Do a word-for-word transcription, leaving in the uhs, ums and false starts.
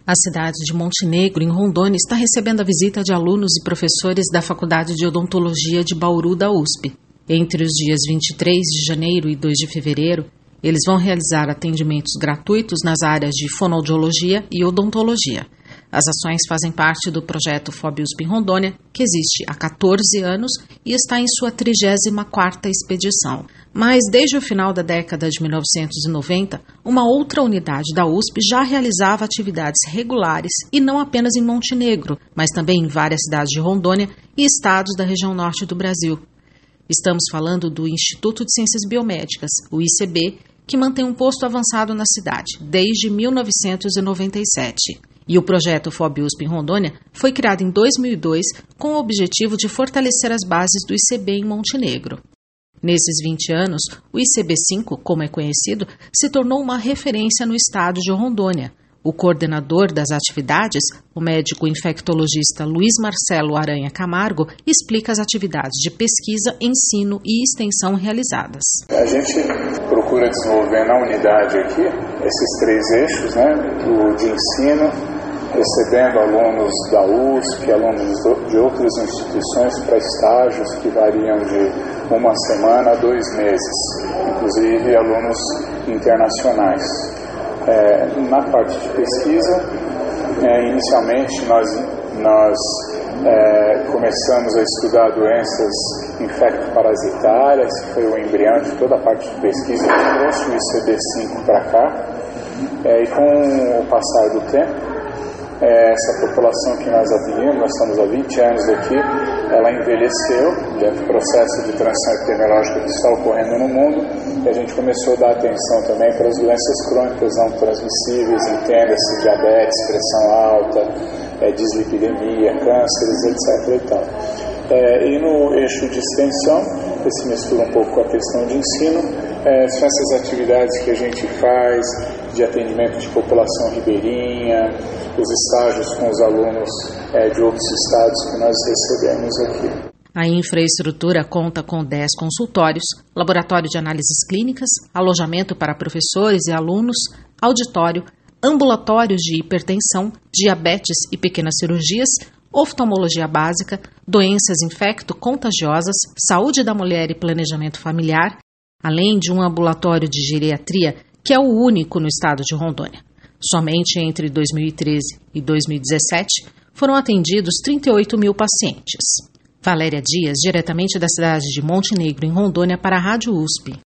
A cidade de Montenegro, em Rondônia, está recebendo a visita de alunos e professores da Faculdade de Odontologia de Bauru da U S P. Entre os dias vinte e três de janeiro e dois de fevereiro, eles vão realizar atendimentos gratuitos nas áreas de fonoaudiologia e odontologia. As ações fazem parte do projeto F O B U S P em Rondônia, que existe há quatorze anos e está em sua trigésima quarta expedição. Mas desde o final da década de mil novecentos e noventa, uma outra unidade da U S P já realizava atividades regulares e não apenas em Montenegro, mas também em várias cidades de Rondônia e estados da região norte do Brasil. Estamos falando do Instituto de Ciências Biomédicas, o I C B, que mantém um posto avançado na cidade desde mil novecentos e noventa e sete. E o projeto F O B U S P em Rondônia foi criado em dois mil e dois com o objetivo de fortalecer as bases do I C B em Montenegro. Nesses vinte anos, o I C B cinco, como é conhecido, se tornou uma referência no estado de Rondônia. O coordenador das atividades, o médico infectologista Luiz Marcelo Aranha Camargo, explica as atividades de pesquisa, ensino e extensão realizadas. A gente procura desenvolver na unidade aqui esses três eixos, né, o de ensino, recebendo alunos da U S P, alunos de outras instituições para estágios que variam de uma semana a dois meses, inclusive alunos internacionais. É, na parte de pesquisa, é, inicialmente nós, nós é, começamos a estudar doenças infecto-parasitárias, que foi o embrião de toda a parte de pesquisa que trouxe o I C B cinco para cá, é, e com o passar do tempo, é, essa população que nós atendemos, nós estamos há vinte anos aqui, ela envelheceu dentro do processo de transição epidemiológica que está ocorrendo no mundo, e a gente começou a dar atenção também para as doenças crônicas não transmissíveis, entenda-se diabetes, pressão alta, é, dislipidemia, cânceres, etc. E, tal. É, e no eixo de extensão, que se mistura um pouco com a questão de ensino, é, são essas atividades que a gente faz de atendimento de população ribeirinha, os estágios com os alunos é, de outros estados que nós recebemos aqui. A infraestrutura conta com dez consultórios, laboratório de análises clínicas, alojamento para professores e alunos, auditório, ambulatórios de hipertensão, diabetes e pequenas cirurgias, oftalmologia básica, doenças infecto-contagiosas, saúde da mulher e planejamento familiar, além de um ambulatório de geriatria, que é o único no estado de Rondônia. Somente entre dois mil e treze e dois mil e dezessete foram atendidos trinta e oito mil pacientes. Valéria Dias, diretamente da cidade de Montenegro, em Rondônia, para a Rádio U S P.